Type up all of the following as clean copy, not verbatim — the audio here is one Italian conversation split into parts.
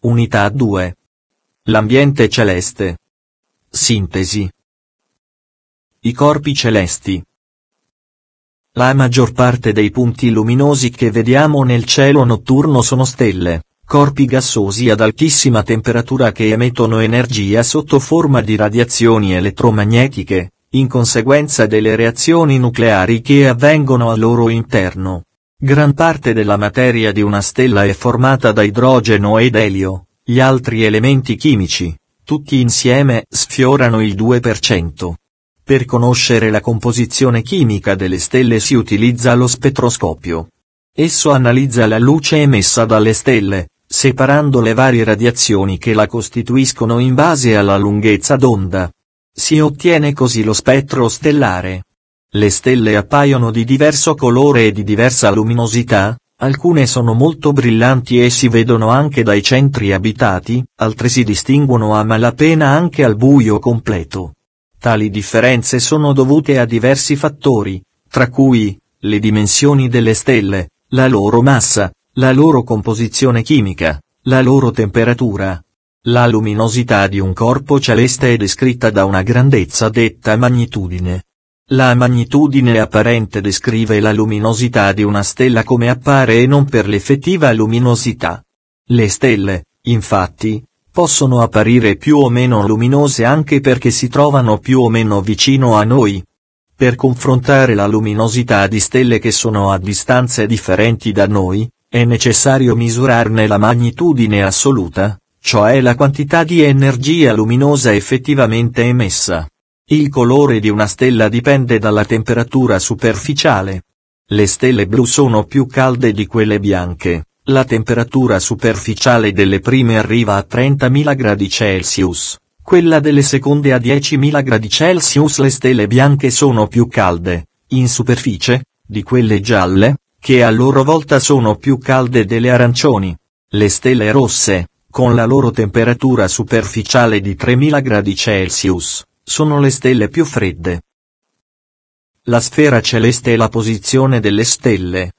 Unità 2. L'ambiente celeste. Sintesi. I corpi celesti. La maggior parte dei punti luminosi che vediamo nel cielo notturno sono stelle, corpi gassosi ad altissima temperatura che emettono energia sotto forma di radiazioni elettromagnetiche, in conseguenza delle reazioni nucleari che avvengono al loro interno. Gran parte della materia di una stella è formata da idrogeno ed elio, gli altri elementi chimici, tutti insieme, sfiorano il 2%. Per conoscere la composizione chimica delle stelle si utilizza lo spettroscopio. Esso analizza la luce emessa dalle stelle, separando le varie radiazioni che la costituiscono in base alla lunghezza d'onda. Si ottiene così lo spettro stellare. Le stelle appaiono di diverso colore e di diversa luminosità, alcune sono molto brillanti e si vedono anche dai centri abitati, altre si distinguono a malapena anche al buio completo. Tali differenze sono dovute a diversi fattori, tra cui, le dimensioni delle stelle, la loro massa, la loro composizione chimica, la loro temperatura. La luminosità di un corpo celeste è descritta da una grandezza detta magnitudine. La magnitudine apparente descrive la luminosità di una stella come appare e non per l'effettiva luminosità. Le stelle, infatti, possono apparire più o meno luminose anche perché si trovano più o meno vicino a noi. Per confrontare la luminosità di stelle che sono a distanze differenti da noi, è necessario misurarne la magnitudine assoluta, cioè la quantità di energia luminosa effettivamente emessa. Il colore di una stella dipende dalla temperatura superficiale. Le stelle blu sono più calde di quelle bianche, la temperatura superficiale delle prime arriva a 30.000 gradi Celsius, quella delle seconde a 10.000 gradi Celsius. Le stelle bianche sono più calde, in superficie, di quelle gialle, che a loro volta sono più calde delle arancioni. Le stelle rosse, con la loro temperatura superficiale di 3.000 gradi Celsius, sono le stelle più fredde. La sfera celeste e la posizione delle stelle.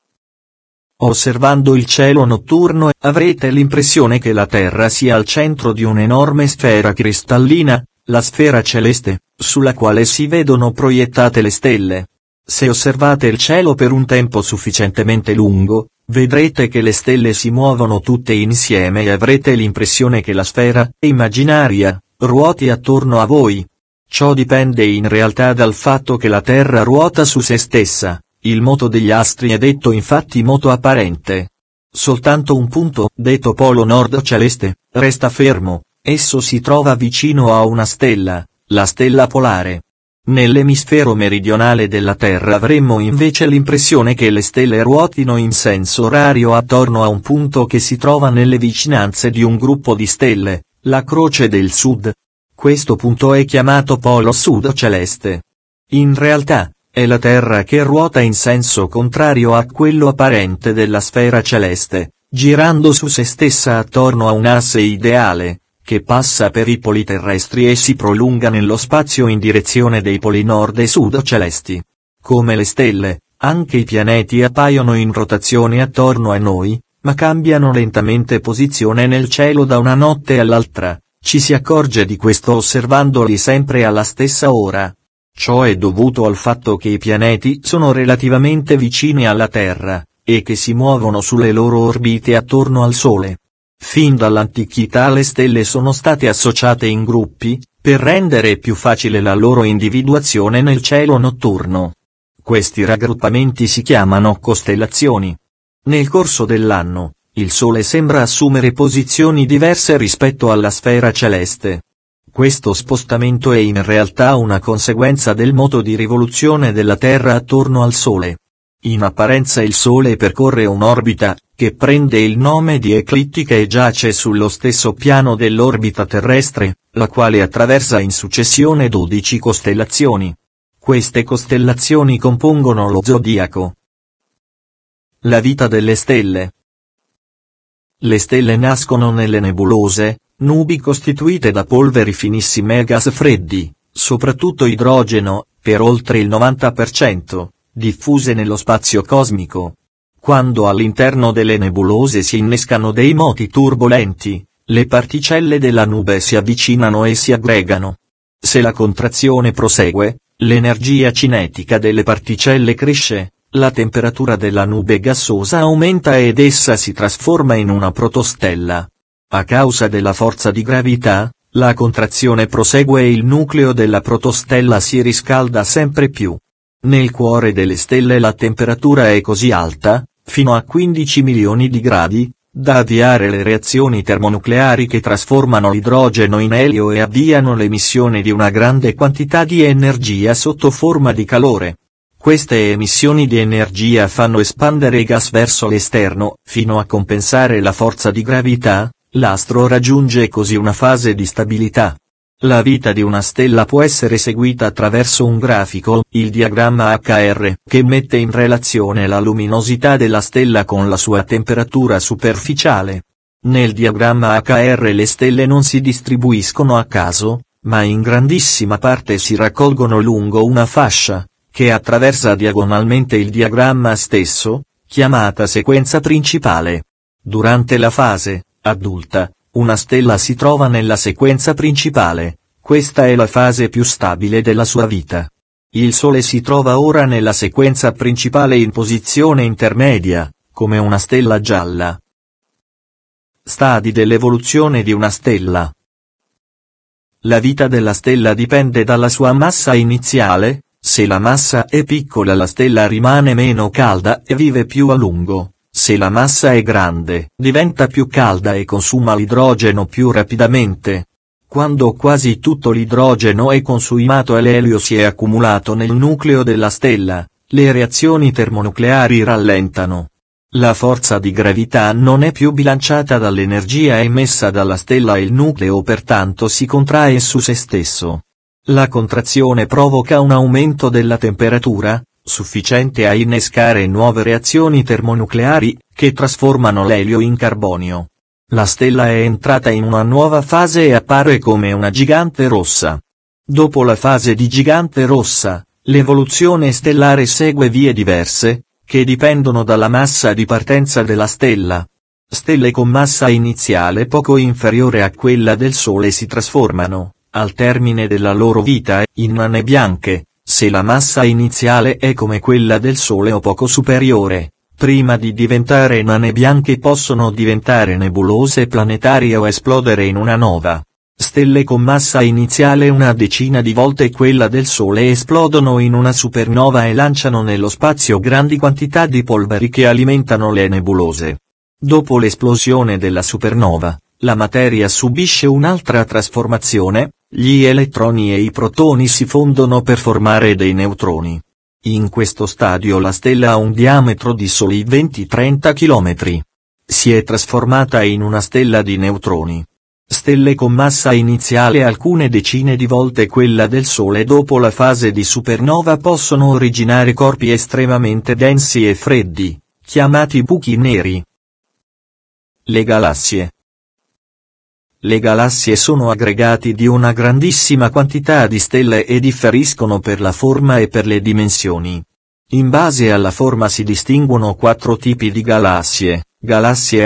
Osservando il cielo notturno avrete l'impressione che la Terra sia al centro di un'enorme sfera cristallina, la sfera celeste, sulla quale si vedono proiettate le stelle. Se osservate il cielo per un tempo sufficientemente lungo, vedrete che le stelle si muovono tutte insieme e avrete l'impressione che la sfera immaginaria ruoti attorno a voi. Ciò dipende in realtà dal fatto che la Terra ruota su se stessa, il moto degli astri è detto infatti moto apparente. Soltanto un punto, detto polo nord celeste, resta fermo, esso si trova vicino a una stella, la stella polare. Nell'emisfero meridionale della Terra avremmo invece l'impressione che le stelle ruotino in senso orario attorno a un punto che si trova nelle vicinanze di un gruppo di stelle, la Croce del Sud. Questo punto è chiamato polo sud celeste. In realtà, è la Terra che ruota in senso contrario a quello apparente della sfera celeste, girando su se stessa attorno a un asse ideale, che passa per i poli terrestri e si prolunga nello spazio in direzione dei poli nord e sud celesti. Come le stelle, anche i pianeti appaiono in rotazione attorno a noi, ma cambiano lentamente posizione nel cielo da una notte all'altra. Ci si accorge di questo osservandoli sempre alla stessa ora. Ciò è dovuto al fatto che i pianeti sono relativamente vicini alla Terra, e che si muovono sulle loro orbite attorno al Sole. Fin dall'antichità le stelle sono state associate in gruppi, per rendere più facile la loro individuazione nel cielo notturno. Questi raggruppamenti si chiamano costellazioni. Nel corso dell'anno, il Sole sembra assumere posizioni diverse rispetto alla sfera celeste. Questo spostamento è in realtà una conseguenza del moto di rivoluzione della Terra attorno al Sole. In apparenza il Sole percorre un'orbita, che prende il nome di eclittica e giace sullo stesso piano dell'orbita terrestre, la quale attraversa in successione 12 costellazioni. Queste costellazioni compongono lo zodiaco. La vita delle stelle. Le stelle nascono nelle nebulose, nubi costituite da polveri finissime e gas freddi, soprattutto idrogeno, per oltre il 90%, diffuse nello spazio cosmico. Quando all'interno delle nebulose si innescano dei moti turbolenti, le particelle della nube si avvicinano e si aggregano. Se la contrazione prosegue, l'energia cinetica delle particelle cresce, la temperatura della nube gassosa aumenta ed essa si trasforma in una protostella. A causa della forza di gravità, la contrazione prosegue e il nucleo della protostella si riscalda sempre più. Nel cuore delle stelle la temperatura è così alta, fino a 15 milioni di gradi, da avviare le reazioni termonucleari che trasformano l'idrogeno in elio e avviano l'emissione di una grande quantità di energia sotto forma di calore. Queste emissioni di energia fanno espandere i gas verso l'esterno, fino a compensare la forza di gravità, l'astro raggiunge così una fase di stabilità. La vita di una stella può essere seguita attraverso un grafico, il diagramma HR, che mette in relazione la luminosità della stella con la sua temperatura superficiale. Nel diagramma HR le stelle non si distribuiscono a caso, ma in grandissima parte si raccolgono lungo una fascia, che attraversa diagonalmente il diagramma stesso, chiamata sequenza principale. Durante la fase adulta, una stella si trova nella sequenza principale, questa è la fase più stabile della sua vita. Il Sole si trova ora nella sequenza principale in posizione intermedia, come una stella gialla. Stadi dell'evoluzione di una stella. La vita della stella dipende dalla sua massa iniziale. Se la massa è piccola la stella rimane meno calda e vive più a lungo. Se la massa è grande, diventa più calda e consuma l'idrogeno più rapidamente. Quando quasi tutto l'idrogeno è consumato e l'elio si è accumulato nel nucleo della stella, le reazioni termonucleari rallentano. La forza di gravità non è più bilanciata dall'energia emessa dalla stella e il nucleo pertanto si contrae su se stesso. La contrazione provoca un aumento della temperatura, sufficiente a innescare nuove reazioni termonucleari, che trasformano l'elio in carbonio. La stella è entrata in una nuova fase e appare come una gigante rossa. Dopo la fase di gigante rossa, l'evoluzione stellare segue vie diverse, che dipendono dalla massa di partenza della stella. Stelle con massa iniziale poco inferiore a quella del Sole si trasformano, al termine della loro vita, in nane bianche, se la massa iniziale è come quella del Sole o poco superiore. Prima di diventare nane bianche possono diventare nebulose planetarie o esplodere in una nova. Stelle con massa iniziale una decina di volte quella del Sole esplodono in una supernova e lanciano nello spazio grandi quantità di polveri che alimentano le nebulose. Dopo l'esplosione della supernova, la materia subisce un'altra trasformazione, gli elettroni e i protoni si fondono per formare dei neutroni. In questo stadio la stella ha un diametro di soli 20-30 km. Si è trasformata in una stella di neutroni. Stelle con massa iniziale alcune decine di volte quella del Sole dopo la fase di supernova possono originare corpi estremamente densi e freddi, chiamati buchi neri. Le galassie. Le galassie sono aggregati di una grandissima quantità di stelle e differiscono per la forma e per le dimensioni. In base alla forma si distinguono 4 tipi di galassie: galassie a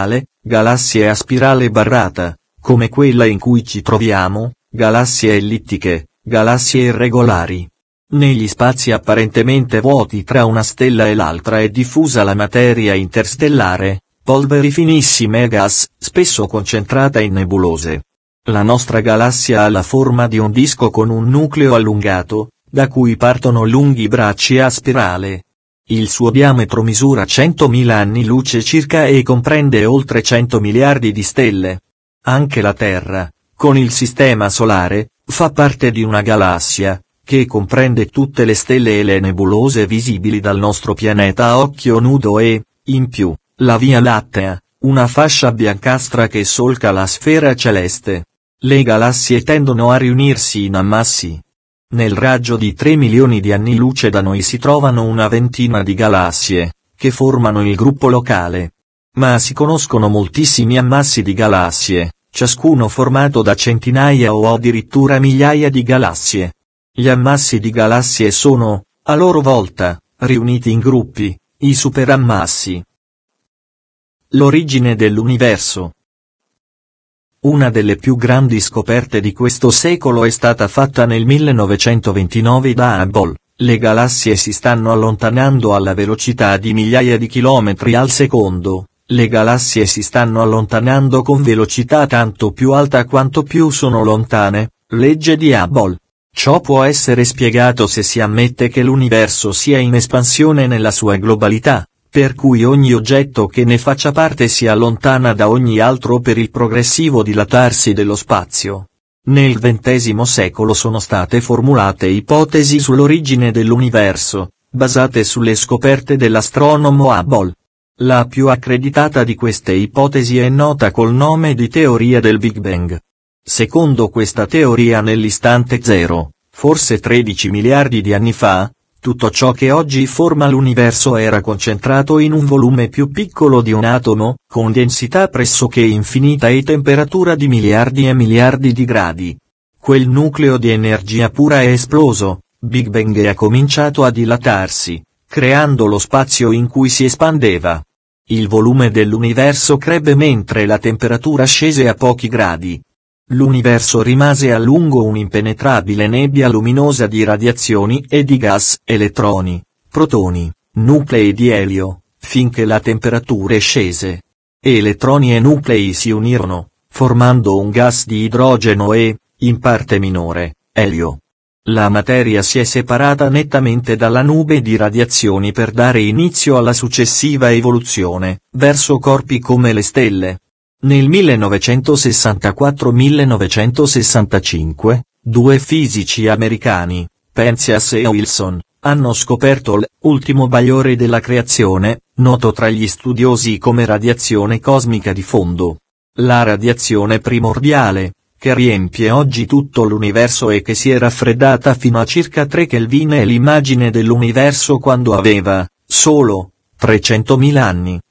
spirale barrata, come quella in cui ci troviamo, galassie ellittiche, galassie irregolari. Negli spazi apparentemente vuoti tra una stella e l'altra è diffusa la materia interstellare, polveri finissime e gas, spesso concentrata in nebulose. La nostra galassia ha la forma di un disco con un nucleo allungato, da cui partono lunghi bracci a spirale. Il suo diametro misura 100.000 anni luce circa e comprende oltre 100 miliardi di stelle. Anche la Terra, con il Sistema Solare, fa parte di una galassia, che comprende tutte le stelle e le nebulose visibili dal nostro pianeta a occhio nudo e, in più, la Via Lattea, una fascia biancastra che solca la sfera celeste. Le galassie tendono a riunirsi in ammassi. Nel raggio di 3 milioni di anni luce da noi si trovano una ventina di galassie, che formano il gruppo locale. Ma si conoscono moltissimi ammassi di galassie, ciascuno formato da centinaia o addirittura migliaia di galassie. Gli ammassi di galassie sono, a loro volta, riuniti in gruppi, I superammassi. L'origine dell'universo. Una delle più grandi scoperte di questo secolo è stata fatta nel 1929 da Hubble. Le galassie si stanno allontanando alla velocità di migliaia di chilometri al secondo. Le galassie si stanno allontanando con velocità tanto più alta quanto più sono lontane, legge di Hubble. Ciò può essere spiegato se si ammette che l'universo sia in espansione nella sua globalità, per cui ogni oggetto che ne faccia parte si allontana da ogni altro per il progressivo dilatarsi dello spazio. Nel XX secolo sono state formulate ipotesi sull'origine dell'universo, basate sulle scoperte dell'astronomo Hubble. La più accreditata di queste ipotesi è nota col nome di teoria del Big Bang. Secondo questa teoria nell'istante zero, forse 13 miliardi di anni fa, tutto ciò che oggi forma l'universo era concentrato in un volume più piccolo di un atomo, con densità pressoché infinita e temperatura di miliardi e miliardi di gradi. Quel nucleo di energia pura è esploso, Big Bang, e ha cominciato a dilatarsi, creando lo spazio in cui si espandeva. Il volume dell'universo crebbe mentre la temperatura scese a pochi gradi. L'universo rimase a lungo un'impenetrabile nebbia luminosa di radiazioni e di gas, elettroni, protoni, nuclei di elio, finché la temperatura scese. Elettroni e nuclei si unirono, formando un gas di idrogeno e, in parte minore, elio. La materia si è separata nettamente dalla nube di radiazioni per dare inizio alla successiva evoluzione, verso corpi come le stelle. Nel 1964-1965, due fisici americani, Penzias e Wilson, hanno scoperto l'ultimo bagliore della creazione, noto tra gli studiosi come radiazione cosmica di fondo. La radiazione primordiale, che riempie oggi tutto l'universo e che si è raffreddata fino a circa 3 Kelvin, è l'immagine dell'universo quando aveva, solo, 300.000 anni.